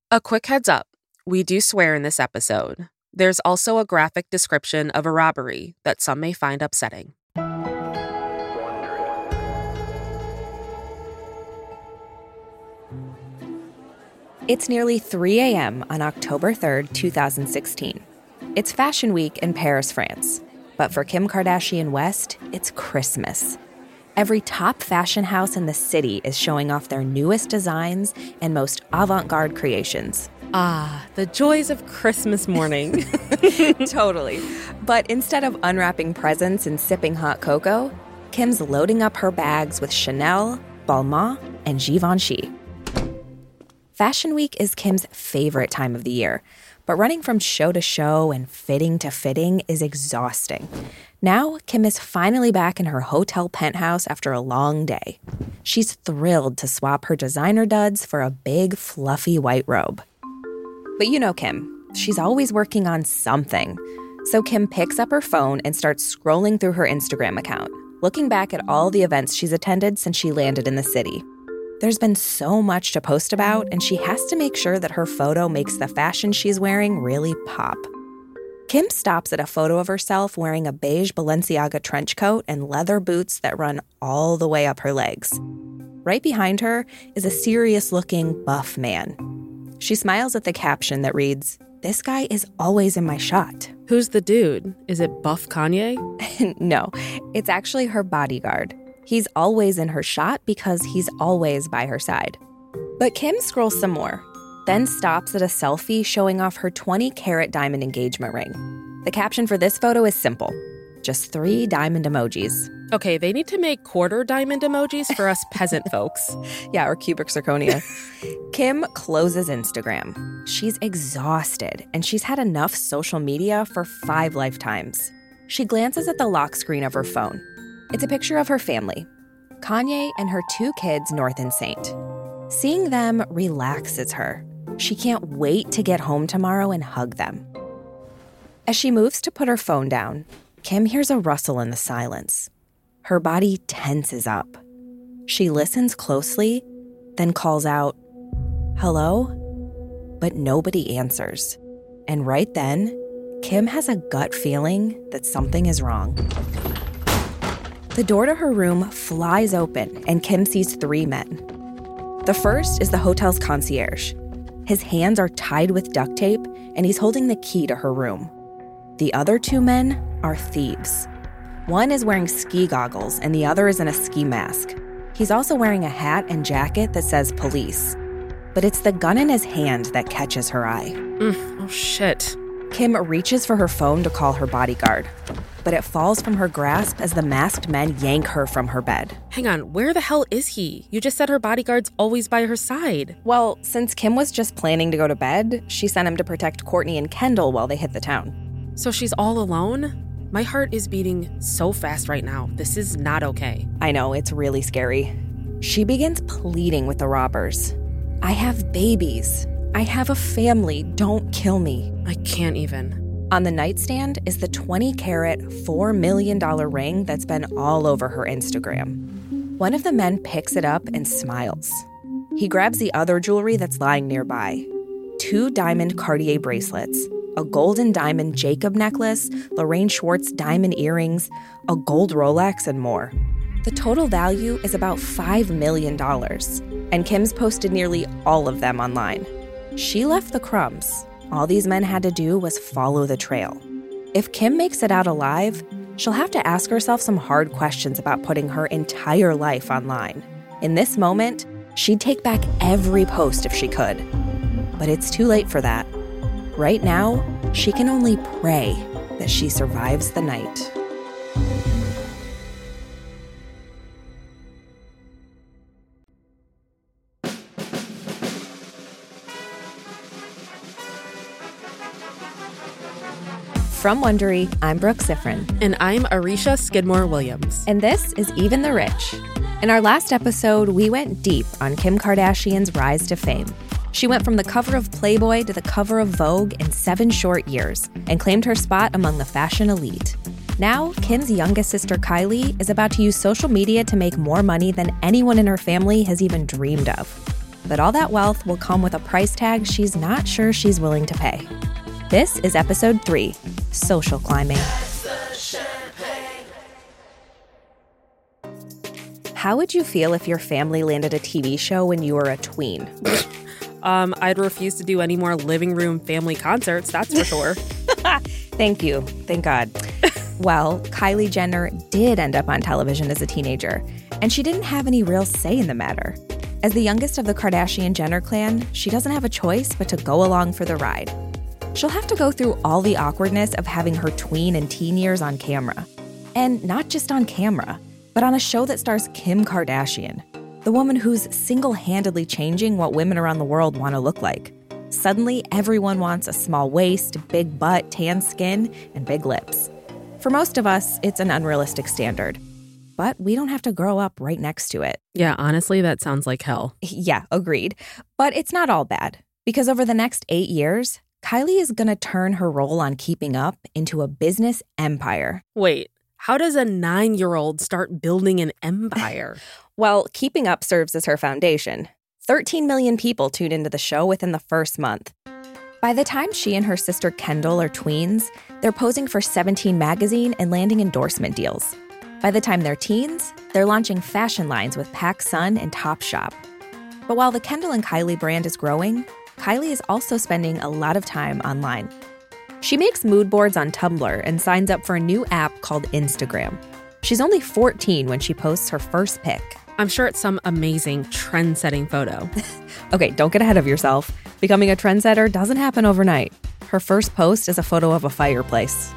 A quick heads up, we do swear in this episode. There's also a graphic description of a robbery that some may find upsetting. It's nearly 3 a.m. on October 3rd, 2016. It's Fashion Week in Paris, France. But for Kim Kardashian West, it's Christmas. Every top fashion house in the city is showing off their newest designs and most avant-garde creations. Ah, the joys of Christmas morning. Totally. But instead of unwrapping presents and sipping hot cocoa, Kim's loading up her bags with Chanel, Balmain, and Givenchy. Fashion Week is Kim's favorite time of the year, but running from show to show and fitting to fitting is exhausting. Now, Kim is finally back in her hotel penthouse after a long day. She's thrilled to swap her designer duds for a big, fluffy white robe. But you know Kim, she's always working on something. So Kim picks up her phone and starts scrolling through her Instagram account, looking back at all the events she's attended since she landed in the city. There's been so much to post about, and she has to make sure that her photo makes the fashion she's wearing really pop. Kim stops at a photo of herself wearing a beige Balenciaga trench coat and leather boots that run all the way up her legs. Right behind her is a serious-looking buff man. She smiles at the caption that reads, "This guy is always in my shot." Who's the dude? Is it Buff Kanye? No, it's actually her bodyguard. He's always in her shot because he's always by her side. But Kim scrolls some more, then stops at a selfie showing off her 20-carat diamond engagement ring. The caption for this photo is simple, just 3 diamond emojis. Okay, they need to make quarter diamond emojis for us peasant folks. Yeah, or cubic zirconia. Kim closes Instagram. She's exhausted, and she's had enough social media for 5 lifetimes. She glances at the lock screen of her phone. It's a picture of her family, Kanye and her 2 kids, North and Saint. Seeing them relaxes her. She can't wait to get home tomorrow and hug them. As she moves to put her phone down, Kim hears a rustle in the silence. Her body tenses up. She listens closely, then calls out, "Hello?" But nobody answers. And right then, Kim has a gut feeling that something is wrong. The door to her room flies open, and Kim sees 3 men. The first is the hotel's concierge. His hands are tied with duct tape, and he's holding the key to her room. The other 2 men are thieves. One is wearing ski goggles, and the other is in a ski mask. He's also wearing a hat and jacket that says police. But it's the gun in his hand that catches her eye. Oh, shit. Kim reaches for her phone to call her bodyguard, but it falls from her grasp as the masked men yank her from her bed. Hang on, where the hell is he? You just said her bodyguard's always by her side. Well, since Kim was just planning to go to bed, she sent him to protect Courtney and Kendall while they hit the town. So she's all alone? My heart is beating so fast right now. This is not okay. I know, it's really scary. She begins pleading with the robbers. "I have babies. I have a family. Don't kill me." I can't even. On the nightstand is the 20-carat, $4 million ring that's been all over her Instagram. One of the men picks it up and smiles. He grabs the other jewelry that's lying nearby. 2 diamond Cartier bracelets, a golden diamond Jacob necklace, Lorraine Schwartz diamond earrings, a gold Rolex, and more. The total value is about $5 million, and Kim's posted nearly all of them online. She left the crumbs. All these men had to do was follow the trail. If Kim makes it out alive, she'll have to ask herself some hard questions about putting her entire life online. In this moment, she'd take back every post if she could. But it's too late for that. Right now, she can only pray that she survives the night. From Wondery, I'm Brooke Siffrin. And I'm Arisha Skidmore-Williams. And this is Even the Rich. In our last episode, we went deep on Kim Kardashian's rise to fame. She went from the cover of Playboy to the cover of Vogue in 7 short years and claimed her spot among the fashion elite. Now, Kim's youngest sister Kylie is about to use social media to make more money than anyone in her family has even dreamed of. but all that wealth will come with a price tag she's not sure she's willing to pay. This is episode 3, Social Climbing. How would you feel if your family landed a TV show when you were a tween? I'd refuse to do any more living room family concerts, that's for sure. Thank you. Thank God. Well, Kylie Jenner did end up on television as a teenager, and she didn't have any real say in the matter. As the youngest of the Kardashian-Jenner clan, she doesn't have a choice but to go along for the ride. She'll have to go through all the awkwardness of having her tween and teen years on camera. And not just on camera, but on a show that stars Kim Kardashian, the woman who's single-handedly changing what women around the world want to look like. Suddenly, everyone wants a small waist, big butt, tan skin, and big lips. For most of us, it's an unrealistic standard. But we don't have to grow up right next to it. Yeah, honestly, that sounds like hell. Yeah, agreed. But it's not all bad. Because over the next 8 years, Kylie is going to turn her role on Keeping Up into a business empire. Wait, how does a 9-year-old start building an empire? Well, Keeping Up serves as her foundation. 13 million people tuned into the show within the first month. By the time she and her sister Kendall are tweens, they're posing for 17 magazine and landing endorsement deals. By the time they're teens, they're launching fashion lines with PacSun and Topshop. But while the Kendall and Kylie brand is growing, Kylie is also spending a lot of time online. She makes mood boards on Tumblr and signs up for a new app called Instagram. She's only 14 when she posts her first pic. I'm sure it's some amazing trend-setting photo. Okay, don't get ahead of yourself. Becoming a trendsetter doesn't happen overnight. Her first post is a photo of a fireplace.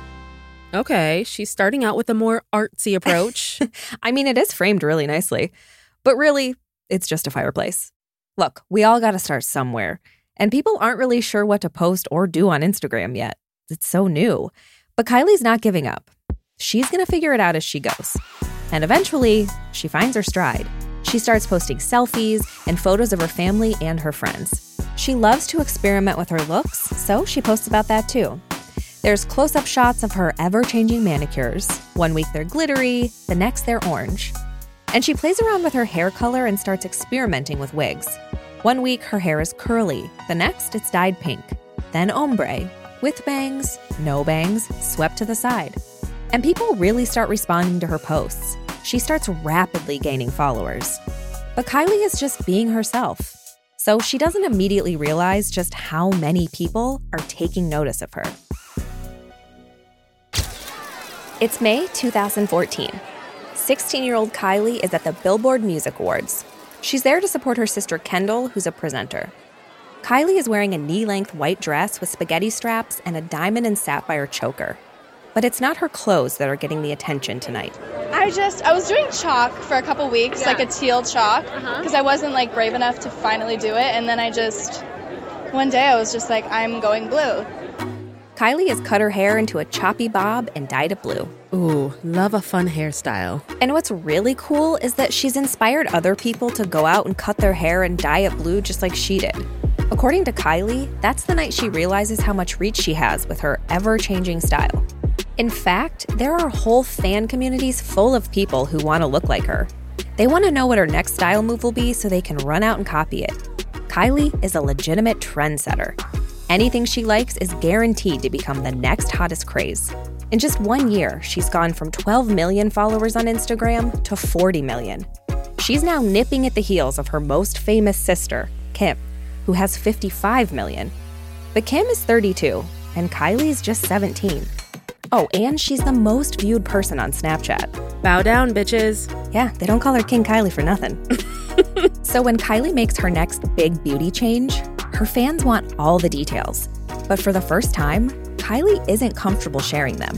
Okay, she's starting out with a more artsy approach. I mean, it is framed really nicely. But really, it's just a fireplace. Look, we all gotta start somewhere. And people aren't really sure what to post or do on Instagram yet. It's so new. But Kylie's not giving up. She's gonna figure it out as she goes. And eventually, she finds her stride. She starts posting selfies and photos of her family and her friends. She loves to experiment with her looks, so she posts about that too. There's close-up shots of her ever-changing manicures. One week they're glittery, the next they're orange. And she plays around with her hair color and starts experimenting with wigs. One week her hair is curly, the next it's dyed pink. Then ombre, with bangs, no bangs, swept to the side. And people really start responding to her posts. She starts rapidly gaining followers. But Kylie is just being herself. So she doesn't immediately realize just how many people are taking notice of her. It's May 2014. 16-year-old Kylie is at the Billboard Music Awards. She's there to support her sister Kendall, who's a presenter. Kylie is wearing a knee-length white dress with spaghetti straps and a diamond and sapphire choker. But it's not her clothes that are getting the attention tonight. I was doing chalk for a couple weeks, like a teal chalk, because I wasn't brave enough to finally do it. And then one day I was just like, I'm going blue. Kylie has cut her hair into a choppy bob and dyed it blue. Ooh, love a fun hairstyle. And what's really cool is that she's inspired other people to go out and cut their hair and dye it blue just like she did. According to Kylie, that's the night she realizes how much reach she has with her ever-changing style. In fact, there are whole fan communities full of people who want to look like her. They want to know what her next style move will be so they can run out and copy it. Kylie is a legitimate trendsetter. Anything she likes is guaranteed to become the next hottest craze. In just 1 year, she's gone from 12 million followers on Instagram to 40 million. She's now nipping at the heels of her most famous sister, Kim, who has 55 million. But Kim is 32, and Kylie's just 17. Oh, and she's the most viewed person on Snapchat. Bow down, bitches. Yeah, they don't call her King Kylie for nothing. So when Kylie makes her next big beauty change, her fans want all the details. But for the first time, Kylie isn't comfortable sharing them.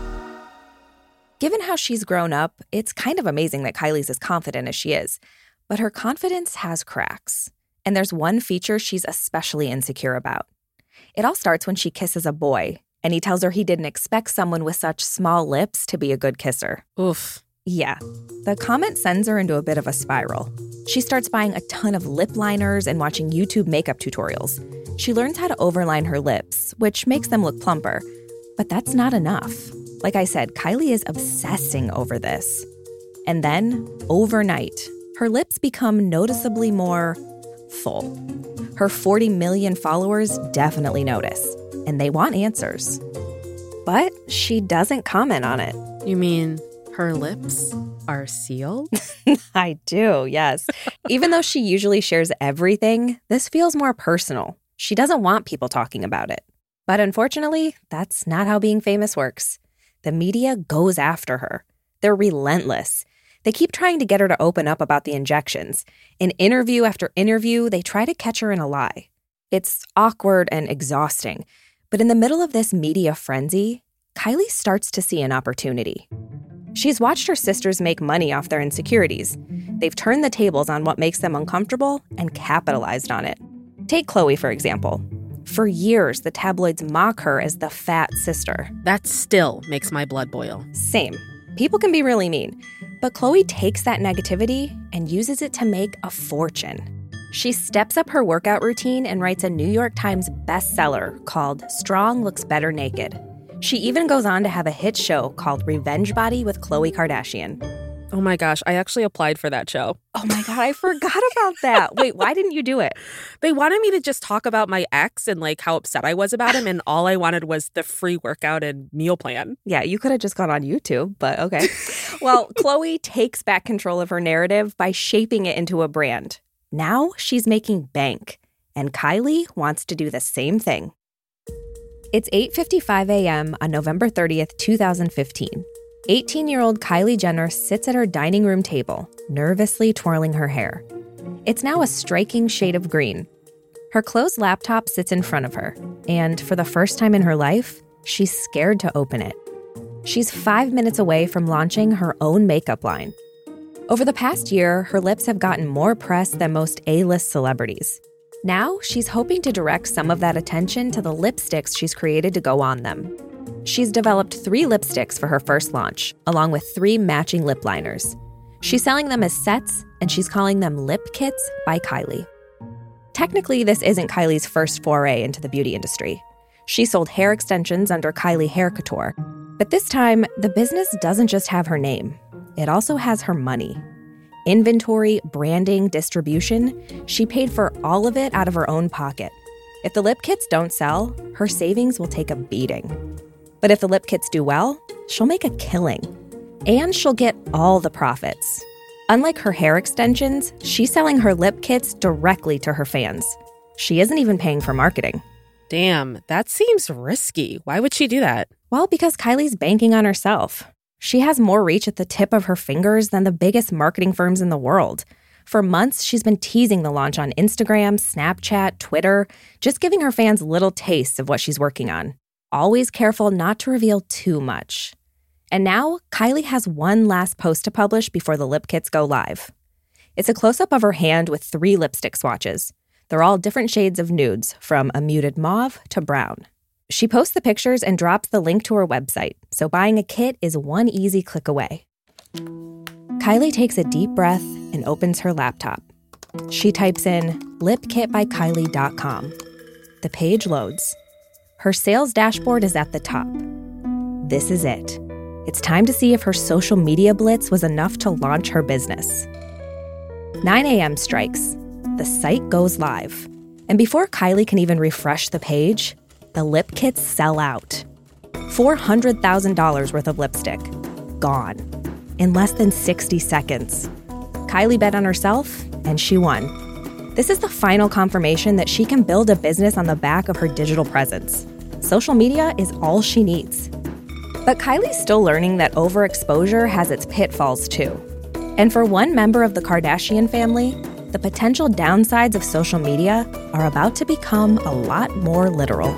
Given how she's grown up, it's kind of amazing that Kylie's as confident as she is. But her confidence has cracks. And there's one feature she's especially insecure about. It all starts when she kisses a boy, and he tells her he didn't expect someone with such small lips to be a good kisser. Oof. Yeah. The comment sends her into a bit of a spiral. She starts buying a ton of lip liners and watching YouTube makeup tutorials. She learns how to overline her lips, which makes them look plumper. But that's not enough. Like I said, Kylie is obsessing over this. And then, overnight, her lips become noticeably more full. Her 40 million followers definitely notice, and they want answers. But she doesn't comment on it. You mean her lips are sealed? I do, yes. Even though she usually shares everything, this feels more personal. She doesn't want people talking about it. But unfortunately, that's not how being famous works. The media goes after her. They're relentless. They keep trying to get her to open up about the injections. In interview after interview, they try to catch her in a lie. It's awkward and exhausting. But in the middle of this media frenzy, Kylie starts to see an opportunity. She's watched her sisters make money off their insecurities. They've turned the tables on what makes them uncomfortable and capitalized on it. Take Khloe, for example. For years, the tabloids mock her as the fat sister. That still makes my blood boil. Same. People can be really mean. But Khloe takes that negativity and uses it to make a fortune. She steps up her workout routine and writes a New York Times bestseller called Strong Looks Better Naked. She even goes on to have a hit show called Revenge Body with Khloe Kardashian. Oh my gosh, I actually applied for that show. Oh my God, I forgot about that. Wait, why didn't you do it? They wanted me to just talk about my ex and like how upset I was about him, and all I wanted was the free workout and meal plan. Yeah, you could have just gone on YouTube, but okay. Well, Khloe takes back control of her narrative by shaping it into a brand. Now she's making bank, and Kylie wants to do the same thing. It's 8:55 a.m. on November 30th, 2015. 18-year-old Kylie Jenner sits at her dining room table, nervously twirling her hair. It's now a striking shade of green. Her closed laptop sits in front of her, and for the first time in her life, she's scared to open it. She's 5 minutes away from launching her own makeup line. Over the past year, her lips have gotten more press than most A-list celebrities. Now, she's hoping to direct some of that attention to the lipsticks she's created to go on them. She's developed 3 lipsticks for her first launch, along with 3 matching lip liners. She's selling them as sets, and she's calling them Lip Kits by Kylie. Technically, this isn't Kylie's first foray into the beauty industry. She sold hair extensions under Kylie Hair Couture. But this time, the business doesn't just have her name. It also has her money. Inventory, branding, distribution, she paid for all of it out of her own pocket. If the lip kits don't sell, her savings will take a beating. But if the lip kits do well, she'll make a killing. And she'll get all the profits. Unlike her hair extensions, she's selling her lip kits directly to her fans. She isn't even paying for marketing. Damn, that seems risky. Why would she do that? Well, because Kylie's banking on herself. She has more reach at the tip of her fingers than the biggest marketing firms in the world. For months, she's been teasing the launch on Instagram, Snapchat, Twitter, just giving her fans little tastes of what she's working on. Always careful not to reveal too much. And now, Kylie has one last post to publish before the lip kits go live. It's a close-up of her hand with 3 lipstick swatches. They're all different shades of nudes, from a muted mauve to brown. She posts the pictures and drops the link to her website, so buying a kit is one easy click away. Kylie takes a deep breath and opens her laptop. She types in lipkitbykylie.com. The page loads. Her sales dashboard is at the top. This is it. It's time to see if her social media blitz was enough to launch her business. 9 a.m. strikes. The site goes live. And before Kylie can even refresh the page, the lip kits sell out. $400,000 worth of lipstick. Gone. In less than 60 seconds. Kylie bet on herself, and she won. This is the final confirmation that she can build a business on the back of her digital presence. Social media is all she needs. But Kylie's still learning that overexposure has its pitfalls too. And for one member of the Kardashian family, the potential downsides of social media are about to become a lot more literal.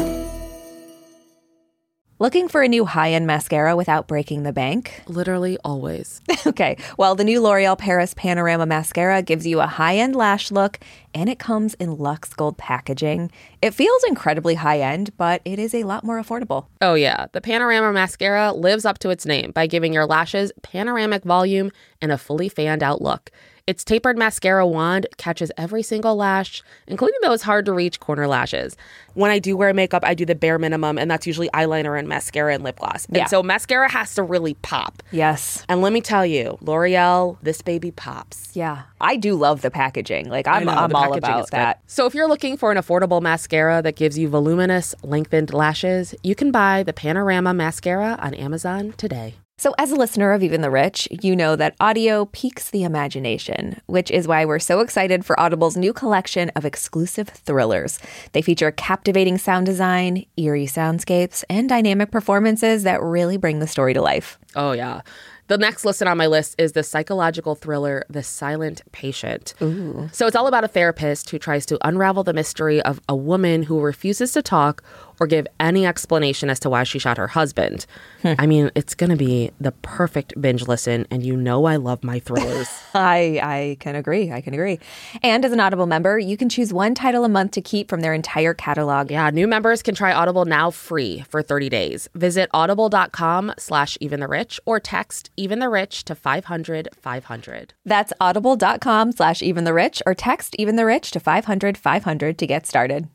Looking for a new high-end mascara without breaking the bank? Literally always. Okay, well, the new L'Oreal Paris Panorama Mascara gives you a high-end lash look, and it comes in Luxe Gold packaging. It feels incredibly high-end, but it is a lot more affordable. Oh yeah, the Panorama Mascara lives up to its name by giving your lashes panoramic volume and a fully fanned out look. Its tapered mascara wand catches every single lash, including those hard-to-reach corner lashes. When I do wear makeup, I do the bare minimum, and that's usually eyeliner and mascara and lip gloss. And so mascara has to really pop. Yes. And let me tell you, L'Oreal, this baby pops. Yeah. I do love the packaging. Like, I'm all about that. So if you're looking for an affordable mascara that gives you voluminous, lengthened lashes, you can buy the Panorama Mascara on Amazon today. So as a listener of Even the Rich, you know that audio piques the imagination, which is why we're so excited for Audible's new collection of exclusive thrillers. They feature captivating sound design, eerie soundscapes, and dynamic performances that really bring the story to life. Oh, yeah. The next listed on my list is the psychological thriller, The Silent Patient. Ooh. So it's all about a therapist who tries to unravel the mystery of a woman who refuses to talk or give any explanation as to why she shot her husband. I mean, it's going to be the perfect binge listen, and you know I love my thrillers. I can agree. And as an Audible member, you can choose one title a month to keep from their entire catalog. Yeah, new members can try Audible now free for 30 days. Visit audible.com/eventherich or text Even the Rich to 500-500. That's audible.com/eventherich or text Even the Rich to 500-500 to get started.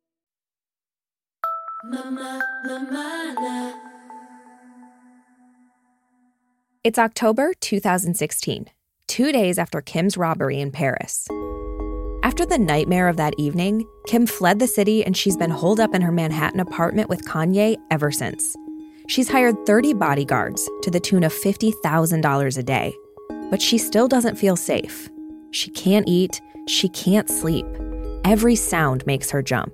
It's October 2016, 2 days after Kim's robbery in Paris. After the nightmare of that evening, Kim fled the city and she's been holed up in her Manhattan apartment with Kanye ever since. She's hired 30 bodyguards to the tune of $50,000 a day, but she still doesn't feel safe. She can't eat, she can't sleep. Every sound makes her jump.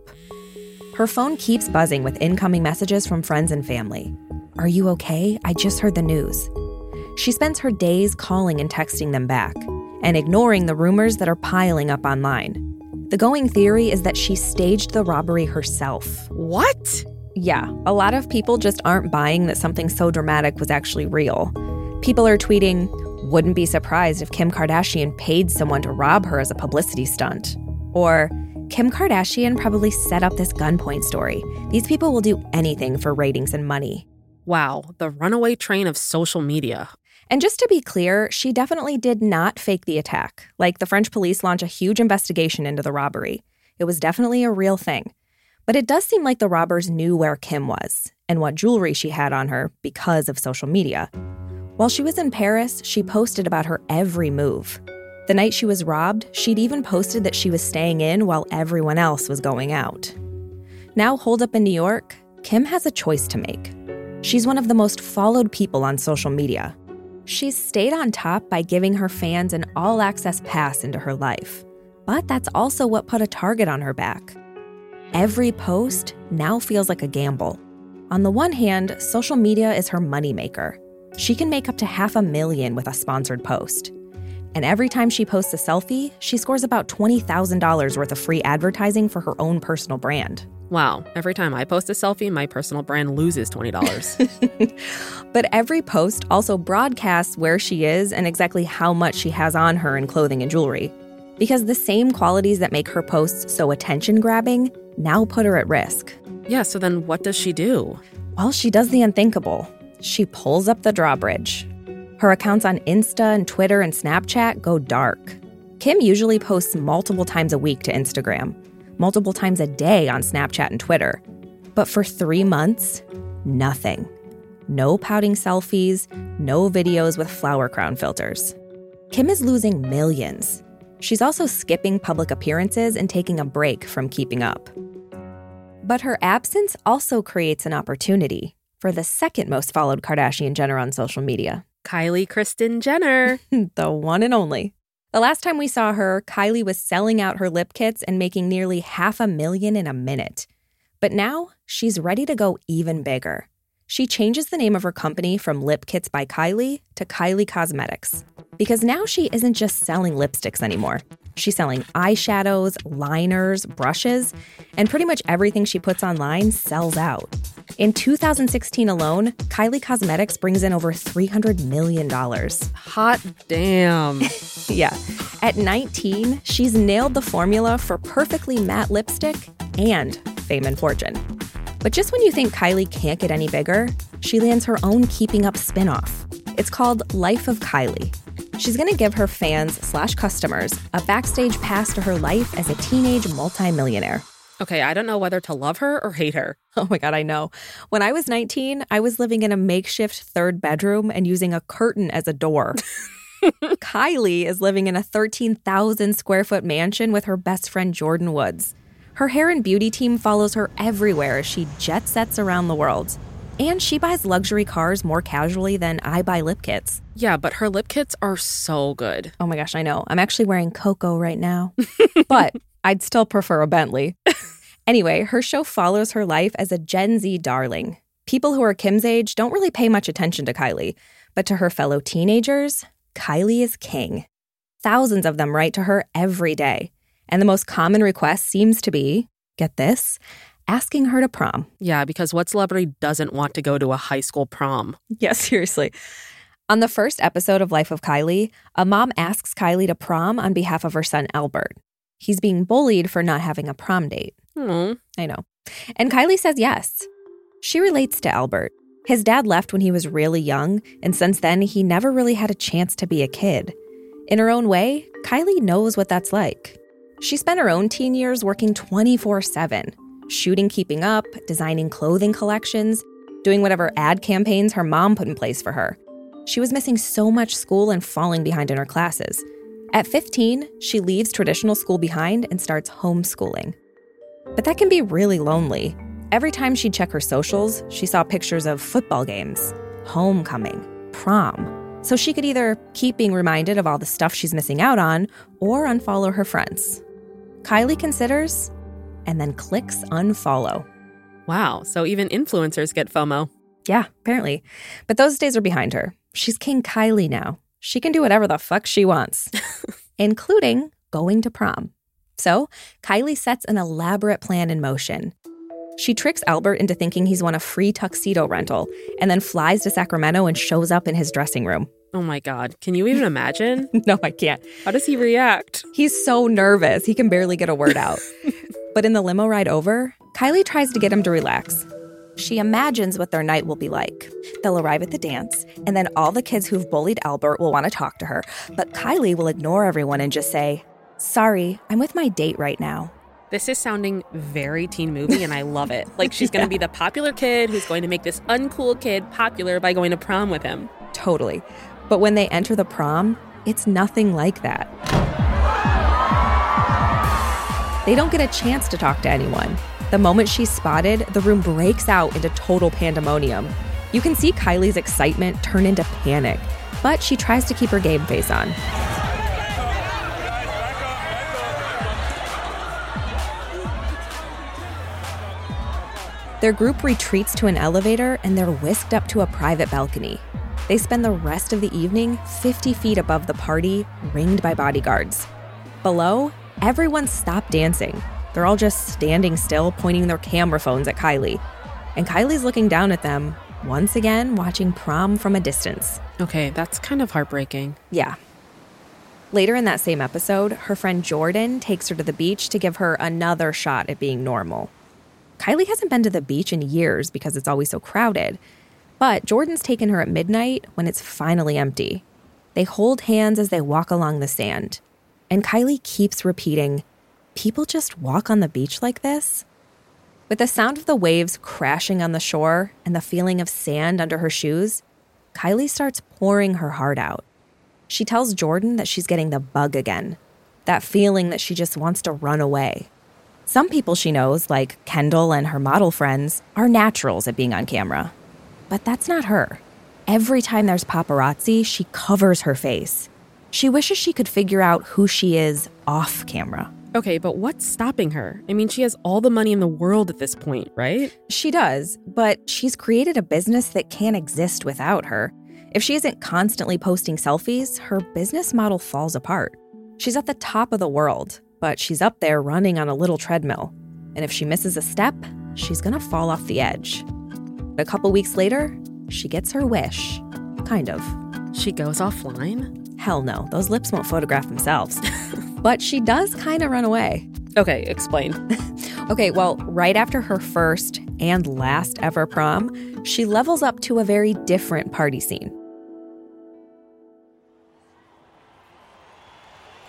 Her phone keeps buzzing with incoming messages from friends and family. "Are you okay? I just heard the news." She spends her days calling and texting them back, and ignoring the rumors that are piling up online. The going theory is that she staged the robbery herself. What? Yeah, a lot of people just aren't buying that something so dramatic was actually real. People are tweeting, "Wouldn't be surprised if Kim Kardashian paid someone to rob her as a publicity stunt." Or, "Kim Kardashian probably set up this gunpoint story. These people will do anything for ratings and money." Wow, the runaway train of social media. And just to be clear, she definitely did not fake the attack. Like, the French police launch a huge investigation into the robbery. It was definitely a real thing. But it does seem like the robbers knew where Kim was and what jewelry she had on her because of social media. While she was in Paris, she posted about her every move. The night she was robbed, she'd even posted that she was staying in while everyone else was going out. Now holed up in New York, Kim has a choice to make. She's one of the most followed people on social media. She's stayed on top by giving her fans an all-access pass into her life. But that's also what put a target on her back. Every post now feels like a gamble. On the one hand, social media is her moneymaker. She can make up to $500,000 with a sponsored post. And every time she posts a selfie, she scores about $20,000 worth of free advertising for her own personal brand. Wow, every time I post a selfie, my personal brand loses $20. But every post also broadcasts where she is and exactly how much she has on her in clothing and jewelry. Because the same qualities that make her posts so attention-grabbing now put her at risk. Yeah, so then what does she do? Well, she does the unthinkable. She pulls up the drawbridge. Her accounts on Insta and Twitter and Snapchat go dark. Kim usually posts multiple times a week to Instagram, multiple times a day on Snapchat and Twitter. But for 3 months, nothing. No pouting selfies, no videos with flower crown filters. Kim is losing millions. She's also skipping public appearances and taking a break from keeping up. But her absence also creates an opportunity for the second most followed Kardashian-Jenner on social media. Kylie Kristen Jenner. The one and only. The last time we saw her, Kylie was selling out her lip kits and making nearly $500,000 in a minute. But now, she's ready to go even bigger. She changes the name of her company from Lip Kits by Kylie to Kylie Cosmetics. Because now she isn't just selling lipsticks anymore. She's selling eyeshadows, liners, brushes, and pretty much everything she puts online sells out. In 2016 alone, Kylie Cosmetics brings in over $300 million. Hot damn. Yeah. At 19, she's nailed the formula for perfectly matte lipstick and fame and fortune. But just when you think Kylie can't get any bigger, she lands her own Keeping Up spinoff. It's called Life of Kylie. She's going to give her fans/customers a backstage pass to her life as a teenage multimillionaire. Okay, I don't know whether to love her or hate her. Oh my God, I know. When I was 19, I was living in a makeshift third bedroom and using a curtain as a door. Kylie is living in a 13,000 square foot mansion with her best friend Jordyn Woods. Her hair and beauty team follows her everywhere as she jet sets around the world. And she buys luxury cars more casually than I buy lip kits. Yeah, but her lip kits are so good. Oh my gosh, I know. I'm actually wearing Coco right now. But I'd still prefer a Bentley. Anyway, her show follows her life as a Gen Z darling. People who are Kim's age don't really pay much attention to Kylie. But to her fellow teenagers, Kylie is king. Thousands of them write to her every day. And the most common request seems to be, get this, asking her to prom. Yeah, because what celebrity doesn't want to go to a high school prom? Yeah, seriously. On the first episode of Life of Kylie, a mom asks Kylie to prom on behalf of her son, Albert. He's being bullied for not having a prom date. I know. And Kylie says yes. She relates to Albert. His dad left when he was really young, and since then, he never really had a chance to be a kid. In her own way, Kylie knows what that's like. She spent her own teen years working 24/7, shooting Keeping Up, designing clothing collections, doing whatever ad campaigns her mom put in place for her. She was missing so much school and falling behind in her classes. At 15, she leaves traditional school behind and starts homeschooling. But that can be really lonely. Every time she'd check her socials, she saw pictures of football games, homecoming, prom. So she could either keep being reminded of all the stuff she's missing out on or unfollow her friends. Kylie considers and then clicks unfollow. Wow, so even influencers get FOMO. Yeah, apparently. But those days are behind her. She's King Kylie now. She can do whatever the fuck she wants, including going to prom. So Kylie sets an elaborate plan in motion. She tricks Albert into thinking he's won a free tuxedo rental and then flies to Sacramento and shows up in his dressing room. Oh my God, can you even imagine? No, I can't. How does he react? He's so nervous, he can barely get a word out. But in the limo ride over, Kylie tries to get him to relax. She imagines what their night will be like. They'll arrive at the dance, and then all the kids who've bullied Albert will want to talk to her, but Kylie will ignore everyone and just say, "Sorry, I'm with my date right now." This is sounding very teen movie, and I love it. Like she's going to be the popular kid who's going to make this uncool kid popular by going to prom with him. Totally. But when they enter the prom, it's nothing like that. They don't get a chance to talk to anyone. The moment she's spotted, the room breaks out into total pandemonium. You can see Kylie's excitement turn into panic, but she tries to keep her game face on. Their group retreats to an elevator and they're whisked up to a private balcony. They spend the rest of the evening 50 feet above the party, ringed by bodyguards. Below, everyone stopped dancing. They're all just standing still, pointing their camera phones at Kylie. And Kylie's looking down at them, once again watching prom from a distance. Okay, that's kind of heartbreaking. Yeah. Later in that same episode, her friend Jordyn takes her to the beach to give her another shot at being normal. Kylie hasn't been to the beach in years because it's always so crowded. But Jordyn's taken her at midnight when it's finally empty. They hold hands as they walk along the sand. And Kylie keeps repeating, "People just walk on the beach like this?" With the sound of the waves crashing on the shore and the feeling of sand under her shoes, Kylie starts pouring her heart out. She tells Jordyn that she's getting the bug again, that feeling that she just wants to run away. Some people she knows, like Kendall and her model friends, are naturals at being on camera. But that's not her. Every time there's paparazzi, she covers her face. She wishes she could figure out who she is off camera. Okay, but what's stopping her? I mean, she has all the money in the world at this point, right? She does, but she's created a business that can't exist without her. If she isn't constantly posting selfies, her business model falls apart. She's at the top of the world, but she's up there running on a little treadmill. And if she misses a step, she's gonna fall off the edge. A couple weeks later, she gets her wish. Kind of. She goes offline? Hell no, those lips won't photograph themselves. But she does kind of run away. Okay, explain. Okay, well, right after her first and last ever prom, she levels up to a very different party scene.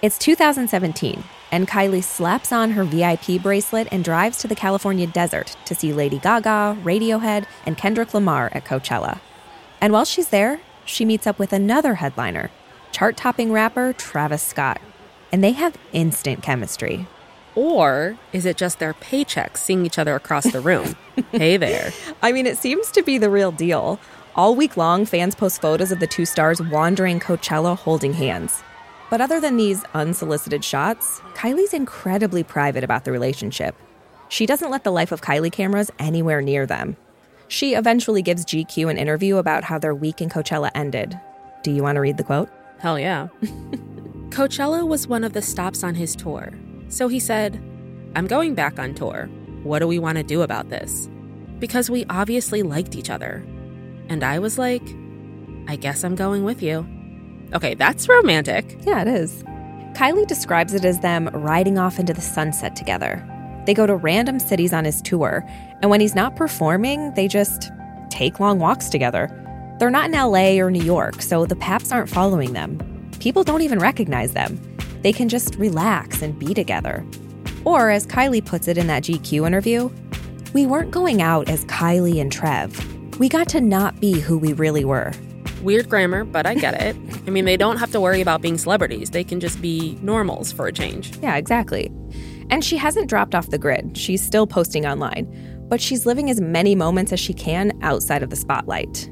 It's 2017, and Kylie slaps on her VIP bracelet and drives to the California desert to see Lady Gaga, Radiohead, and Kendrick Lamar at Coachella. And while she's there, she meets up with another headliner, chart-topping rapper Travis Scott. And they have instant chemistry. Or is it just their paychecks seeing each other across the room? Hey there. I mean, it seems to be the real deal. All week long, fans post photos of the two stars wandering Coachella holding hands. But other than these unsolicited shots, Kylie's incredibly private about the relationship. She doesn't let the Life of Kylie cameras anywhere near them. She eventually gives GQ an interview about how their week in Coachella ended. Do you want to read the quote? Hell yeah. Coachella was one of the stops on his tour. So he said, "I'm going back on tour. What do we want to do about this?" Because we obviously liked each other. And I was like, I guess I'm going with you. Okay, that's romantic. Yeah, it is. Kylie describes it as them riding off into the sunset together. They go to random cities on his tour, and when he's not performing, they just take long walks together. They're not in LA or New York, so the Paps aren't following them. People don't even recognize them. They can just relax and be together. Or, as Kylie puts it in that GQ interview, we weren't going out as Kylie and Trev. We got to not be who we really were. Weird grammar, but I get it. I mean, they don't have to worry about being celebrities. They can just be normals for a change. Yeah, exactly. And she hasn't dropped off the grid. She's still posting online. But she's living as many moments as she can outside of the spotlight.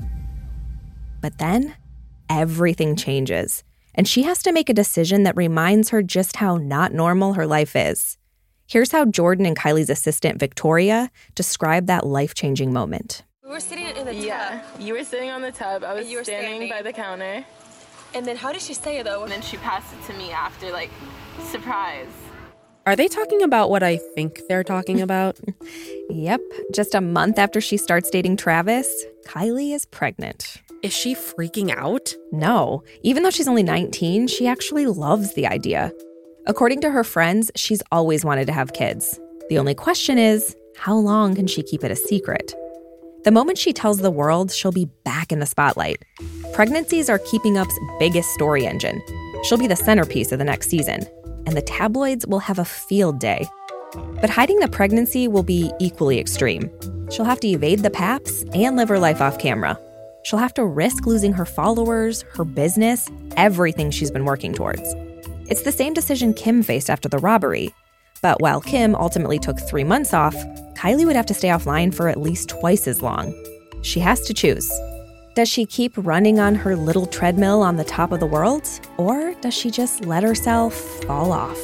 But then, everything changes. And she has to make a decision that reminds her just how not normal her life is. Here's how Jordan and Kylie's assistant, Victoria, describe that life-changing moment. We were sitting in the tub. Yeah, you were sitting on the tub. I was standing by the counter. And then how did she say it, though? And then she passed it to me after, like, surprise. Are they talking about what I think they're talking about? Yep. Just a month after she starts dating Travis, Kylie is pregnant. Is she freaking out? No. Even though she's only 19, she actually loves the idea. According to her friends, she's always wanted to have kids. The only question is, how long can she keep it a secret? The moment she tells the world, she'll be back in the spotlight. Pregnancies are Keeping Up's biggest story engine. She'll be the centerpiece of the next season, and the tabloids will have a field day. But hiding the pregnancy will be equally extreme. She'll have to evade the Paps and live her life off camera. She'll have to risk losing her followers, her business, everything she's been working towards. It's the same decision Kim faced after the robbery. But while Kim ultimately took 3 months off, Kylie would have to stay offline for at least twice as long. She has to choose. Does she keep running on her little treadmill on the top of the world? Or does she just let herself fall off?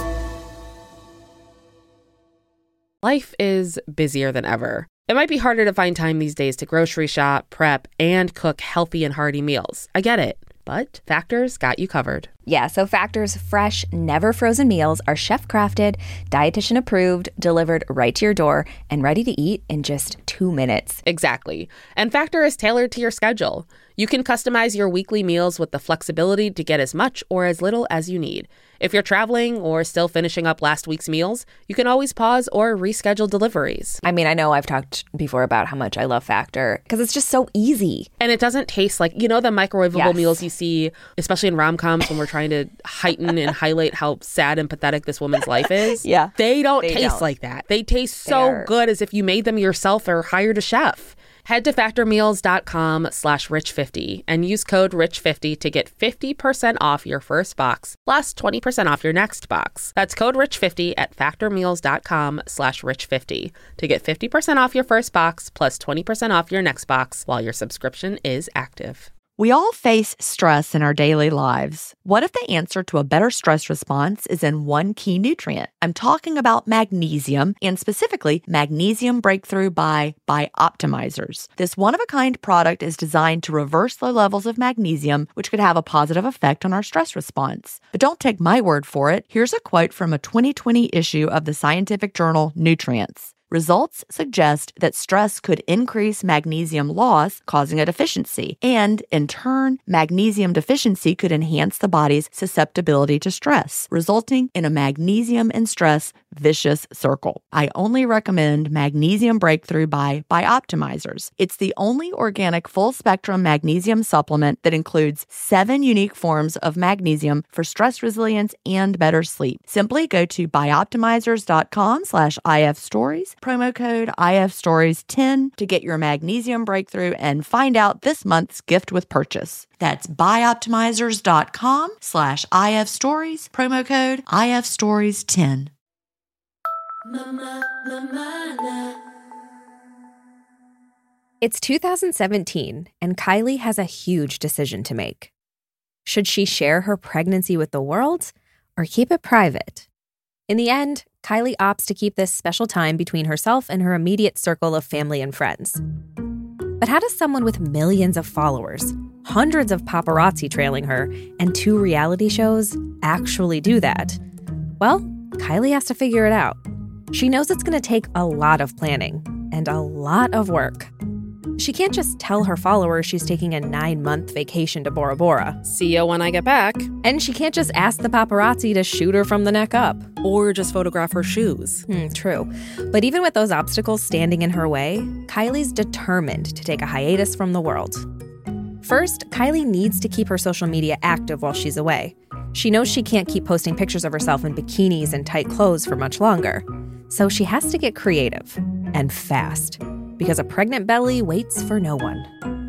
Life is busier than ever. It might be harder to find time these days to grocery shop, prep, and cook healthy and hearty meals. I get it. But Factor's got you covered. Yeah, so Factor's fresh, never frozen meals are chef-crafted, dietitian approved, delivered right to your door, and ready to eat in just 2 minutes. Exactly. And Factor is tailored to your schedule. You can customize your weekly meals with the flexibility to get as much or as little as you need. If you're traveling or still finishing up last week's meals, you can always pause or reschedule deliveries. I mean, I know I've talked before about how much I love Factor because it's just so easy. And it doesn't taste like, you know, the microwavable Yes. meals you see, especially in rom-coms when we're trying to heighten and highlight how sad and pathetic this woman's life is. Yeah. They don't They taste don't. like that. They taste so They're- good as if you made them yourself or hired a chef. Head to factormeals.com/rich50 and use code rich50 to get 50% off your first box plus 20% off your next box. That's code rich50 at factormeals.com/rich50 to get 50% off your first box plus 20% off your next box while your subscription is active. We all face stress in our daily lives. What if the answer to a better stress response is in one key nutrient? I'm talking about magnesium, and specifically Magnesium Breakthrough by Optimizers. This one-of-a-kind product is designed to reverse the levels of magnesium, which could have a positive effect on our stress response. But don't take my word for it. Here's a quote from a 2020 issue of the scientific journal Nutrients. Results suggest that stress could increase magnesium loss, causing a deficiency. And in turn, magnesium deficiency could enhance the body's susceptibility to stress, resulting in a magnesium and stress vicious circle. I only recommend Magnesium Breakthrough by Bioptimizers. It's the only organic full-spectrum magnesium supplement that includes 7 unique forms of magnesium for stress resilience and better sleep. Simply go to bioptimizers.com/ifstories, promo code ifstories10 to get your Magnesium Breakthrough and find out this month's gift with purchase. That's bioptimizers.com/ifstories, promo code ifstories10. It's 2017, and Kylie has a huge decision to make. Should she share her pregnancy with the world or keep it private? In the end, Kylie opts to keep this special time between herself and her immediate circle of family and friends. But how does someone with millions of followers, hundreds of paparazzi trailing her, and 2 reality shows actually do that? Well, Kylie has to figure it out. She knows it's going to take a lot of planning and a lot of work. She can't just tell her followers she's taking a 9-month vacation to Bora Bora. See you when I get back. And she can't just ask the paparazzi to shoot her from the neck up. Or just photograph her shoes. True. But even with those obstacles standing in her way, Kylie's determined to take a hiatus from the world. First, Kylie needs to keep her social media active while she's away. She knows she can't keep posting pictures of herself in bikinis and tight clothes for much longer. So she has to get creative and fast, because a pregnant belly waits for no one.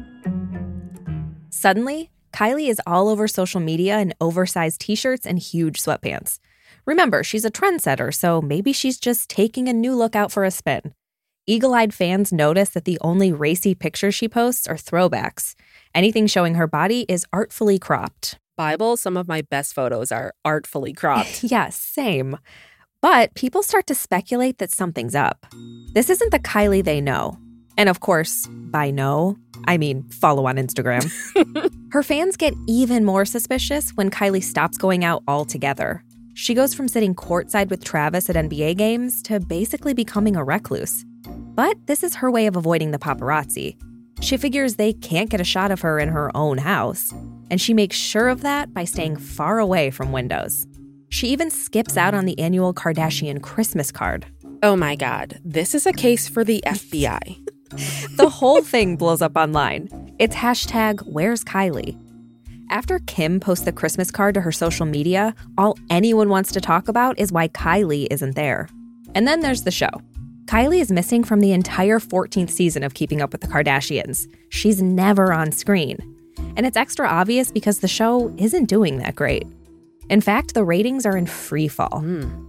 Suddenly, Kylie is all over social media in oversized t-shirts and huge sweatpants. Remember, she's a trendsetter, so maybe she's just taking a new look out for a spin. Eagle-eyed fans notice that the only racy pictures she posts are throwbacks. Anything showing her body is artfully cropped. Bible, some of my best photos are artfully cropped. Yes, same. But people start to speculate that something's up. This isn't the Kylie they know. And of course, by know, I mean follow on Instagram. Her fans get even more suspicious when Kylie stops going out altogether. She goes from sitting courtside with Travis at NBA games to basically becoming a recluse. But this is her way of avoiding the paparazzi. She figures they can't get a shot of her in her own house, and she makes sure of that by staying far away from windows. She even skips out on the annual Kardashian Christmas card. Oh my God, this is a case for the FBI. The whole thing blows up online. It's #Where'sKylie. After Kim posts the Christmas card to her social media, all anyone wants to talk about is why Kylie isn't there. And then there's the show. Kylie is missing from the entire 14th season of Keeping Up with the Kardashians. She's never on screen. And it's extra obvious because the show isn't doing that great. In fact, the ratings are in free fall.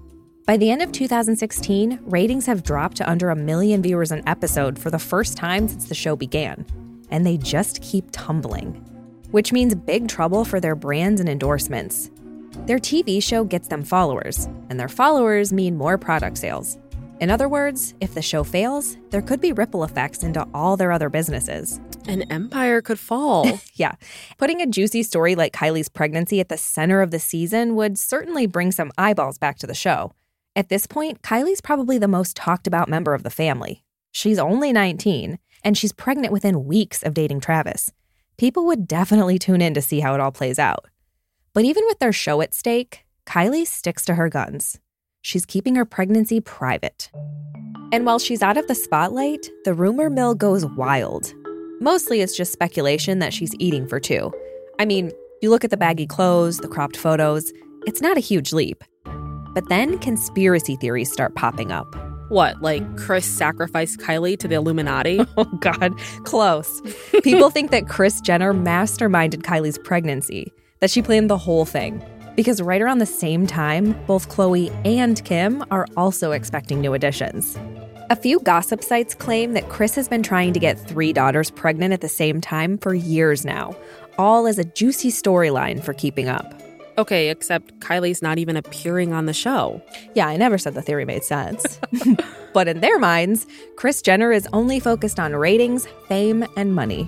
By the end of 2016, ratings have dropped to under 1 million viewers an episode for the first time since the show began. And they just keep tumbling, which means big trouble for their brands and endorsements. Their TV show gets them followers, and their followers mean more product sales. In other words, if the show fails, there could be ripple effects into all their other businesses. An empire could fall. Yeah. Putting a juicy story like Kylie's pregnancy at the center of the season would certainly bring some eyeballs back to the show. At this point, Kylie's probably the most talked about member of the family. She's only 19, and she's pregnant within weeks of dating Travis. People would definitely tune in to see how it all plays out. But even with their show at stake, Kylie sticks to her guns. She's keeping her pregnancy private. And while she's out of the spotlight, the rumor mill goes wild. Mostly it's just speculation that she's eating for 2. I mean, you look at the baggy clothes, the cropped photos, it's not a huge leap. But then conspiracy theories start popping up. What, like Kris sacrificed Kylie to the Illuminati? Oh God, close. People think that Kris Jenner masterminded Kylie's pregnancy, that she planned the whole thing. Because right around the same time, both Khloe and Kim are also expecting new additions. A few gossip sites claim that Kris has been trying to get 3 daughters pregnant at the same time for years now, all as a juicy storyline for Keeping Up. Okay, except Kylie's not even appearing on the show. Yeah, I never said the theory made sense. But in their minds, Kris Jenner is only focused on ratings, fame, and money.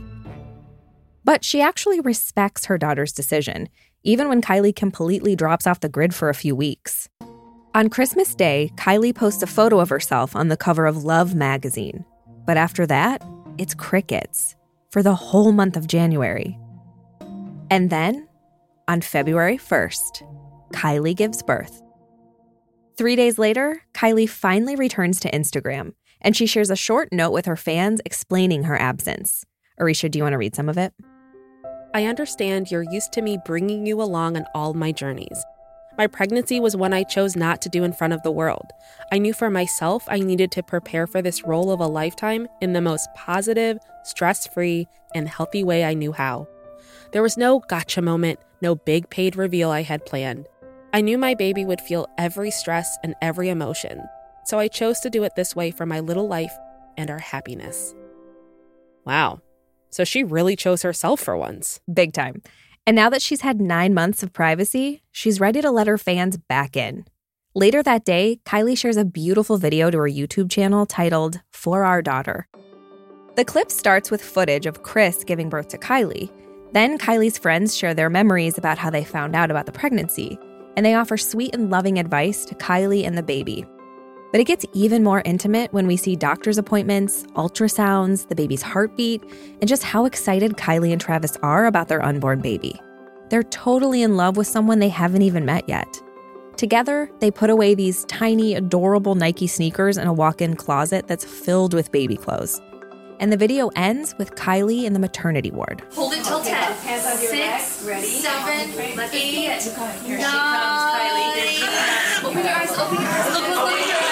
But she actually respects her daughter's decision, even when Kylie completely drops off the grid for a few weeks. On Christmas Day, Kylie posts a photo of herself on the cover of Love magazine. But after that, it's crickets for the whole month of January. And then, on February 1st, Kylie gives birth. 3 days later, Kylie finally returns to Instagram, and she shares a short note with her fans explaining her absence. Arisha, do you want to read some of it? I understand you're used to me bringing you along on all my journeys. My pregnancy was one I chose not to do in front of the world. I knew for myself I needed to prepare for this role of a lifetime in the most positive, stress-free, and healthy way I knew how. There was no gotcha moment, no big paid reveal I had planned. I knew my baby would feel every stress and every emotion, so I chose to do it this way for my little life and our happiness. Wow. So she really chose herself for once. Big time. And now that she's had 9 months of privacy, she's ready to let her fans back in. Later that day, Kylie shares a beautiful video to her YouTube channel titled For Our Daughter. The clip starts with footage of Kris giving birth to Kylie. Then Kylie's friends share their memories about how they found out about the pregnancy, and they offer sweet and loving advice to Kylie and the baby. But it gets even more intimate when we see doctor's appointments, ultrasounds, the baby's heartbeat, and just how excited Kylie and Travis are about their unborn baby. They're totally in love with someone they haven't even met yet. Together, they put away these tiny, adorable Nike sneakers in a walk-in closet that's filled with baby clothes. And the video ends with Kylie in the maternity ward. Hold it till 10. 6, 7, 8, 9. Here she comes, Kylie. Open your eyes, open your eyes. Look, open your eyes.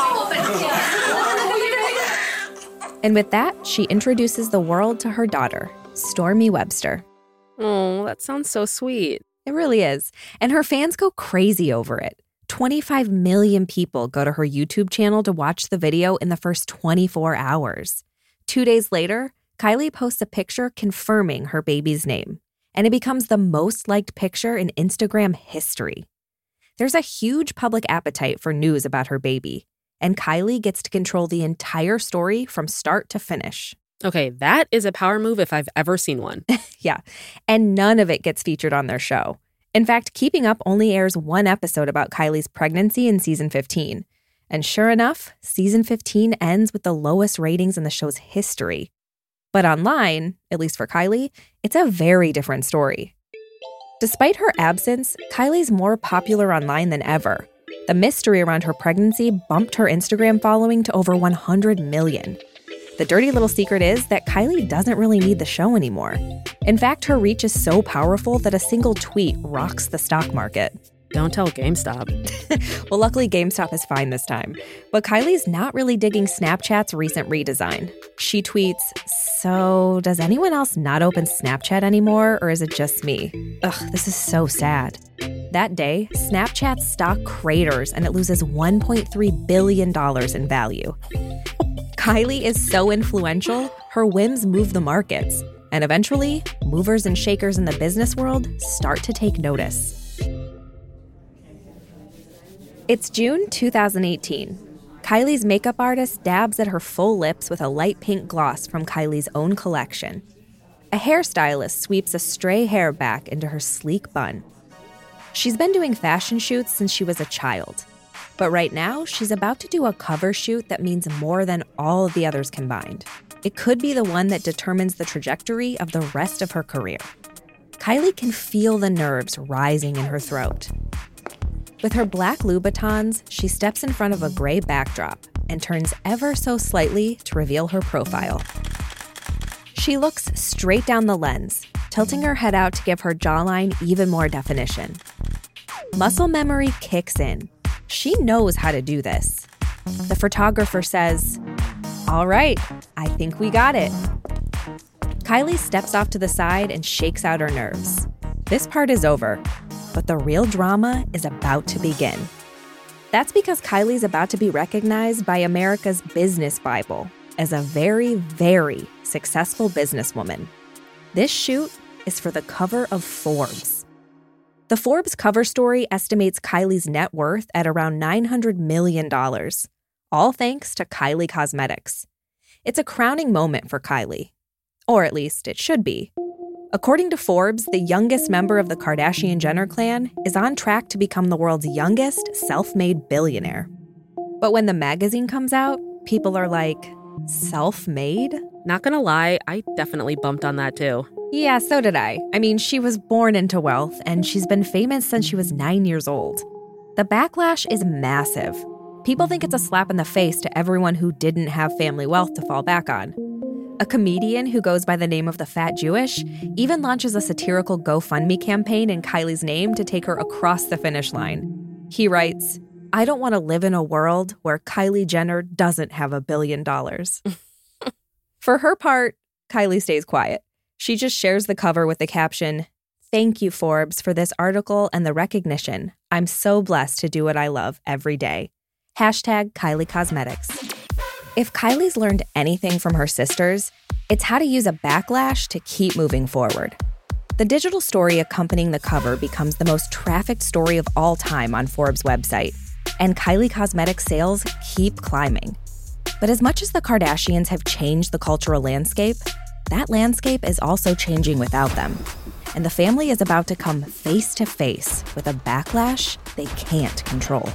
And with that, she introduces the world to her daughter, Stormi Webster. Oh, that sounds so sweet. It really is. And her fans go crazy over it. 25 million people go to her YouTube channel to watch the video in the first 24 hours. 2 days later, Kylie posts a picture confirming her baby's name, and it becomes the most liked picture in Instagram history. There's a huge public appetite for news about her baby, and Kylie gets to control the entire story from start to finish. Okay, that is a power move if I've ever seen one. Yeah, and none of it gets featured on their show. In fact, Keeping Up only airs one episode about Kylie's pregnancy in season 15. And sure enough, season 15 ends with the lowest ratings in the show's history. But online, at least for Kylie, it's a very different story. Despite her absence, Kylie's more popular online than ever. The mystery around her pregnancy bumped her Instagram following to over 100 million. The dirty little secret is that Kylie doesn't really need the show anymore. In fact, her reach is so powerful that a single tweet rocks the stock market. Don't tell GameStop. Well, luckily GameStop is fine this time. But Kylie's not really digging Snapchat's recent redesign. She tweets, "So, does anyone else not open Snapchat anymore, or is it just me? Ugh, this is so sad." That day, Snapchat's stock craters and it loses $1.3 billion in value. Kylie is so influential, her whims move the markets. And eventually, movers and shakers in the business world start to take notice. It's June 2018. Kylie's makeup artist dabs at her full lips with a light pink gloss from Kylie's own collection. A hairstylist sweeps a stray hair back into her sleek bun. She's been doing fashion shoots since she was a child. But right now, she's about to do a cover shoot that means more than all of the others combined. It could be the one that determines the trajectory of the rest of her career. Kylie can feel the nerves rising in her throat. With her black Louboutins, she steps in front of a gray backdrop and turns ever so slightly to reveal her profile. She looks straight down the lens, tilting her head out to give her jawline even more definition. Muscle memory kicks in. She knows how to do this. The photographer says, "All right, I think we got it." Kylie steps off to the side and shakes out her nerves. This part is over, but the real drama is about to begin. That's because Kylie's about to be recognized by America's Business Bible as a very, very successful businesswoman. This shoot is for the cover of Forbes. The Forbes cover story estimates Kylie's net worth at around $900 million, all thanks to Kylie Cosmetics. It's a crowning moment for Kylie. Or at least it should be. According to Forbes, the youngest member of the Kardashian-Jenner clan is on track to become the world's youngest self-made billionaire. But when the magazine comes out, people are like, self-made? Not gonna lie, I definitely bumped on that too. Yeah, so did I. I mean, she was born into wealth, and she's been famous since she was 9 years old. The backlash is massive. People think it's a slap in the face to everyone who didn't have family wealth to fall back on. A comedian who goes by the name of the Fat Jewish even launches a satirical GoFundMe campaign in Kylie's name to take her across the finish line. He writes, "I don't want to live in a world where Kylie Jenner doesn't have $1 billion." For her part, Kylie stays quiet. She just shares the cover with the caption, "Thank you, Forbes, for this article and the recognition. I'm so blessed to do what I love every day. Hashtag Kylie Cosmetics." If Kylie's learned anything from her sisters, it's how to use a backlash to keep moving forward. The digital story accompanying the cover becomes the most trafficked story of all time on Forbes' website, and Kylie Cosmetics sales keep climbing. But as much as the Kardashians have changed the cultural landscape, that landscape is also changing without them. And the family is about to come face to face with a backlash they can't control.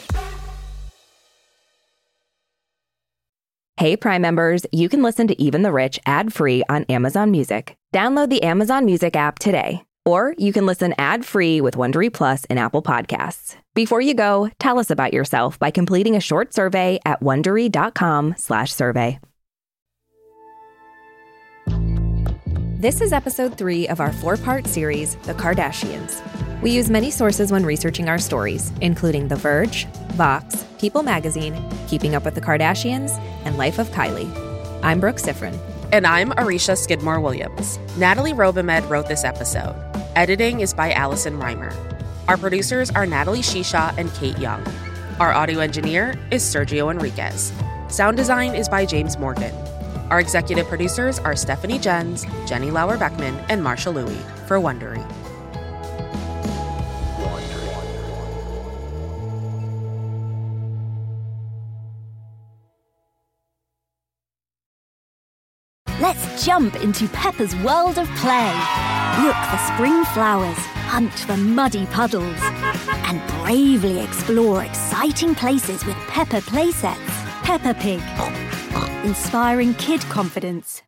Hey, Prime members, you can listen to Even the Rich ad-free on Amazon Music. Download the Amazon Music app today. Or you can listen ad-free with Wondery Plus in Apple Podcasts. Before you go, tell us about yourself by completing a short survey at Wondery.com/survey. This is episode 3 of our 4-part series, The Kardashians. We use many sources when researching our stories, including The Verge, Vox, People Magazine, Keeping Up with the Kardashians, and Life of Kylie. I'm Brooke Sifrin. And I'm Arisha Skidmore-Williams. Natalie Robimed wrote this episode. Editing is by Allison Reimer. Our producers are Natalie Shisha and Kate Young. Our audio engineer is Sergio Enriquez. Sound design is by James Morgan. Our executive producers are Stephanie Jens, Jenny Lauer-Beckman, and Marsha Louie for Wondery. Let's jump into Peppa's world of play. Look for spring flowers, hunt for muddy puddles, and bravely explore exciting places with Peppa playsets. Peppa Pig, inspiring kid confidence.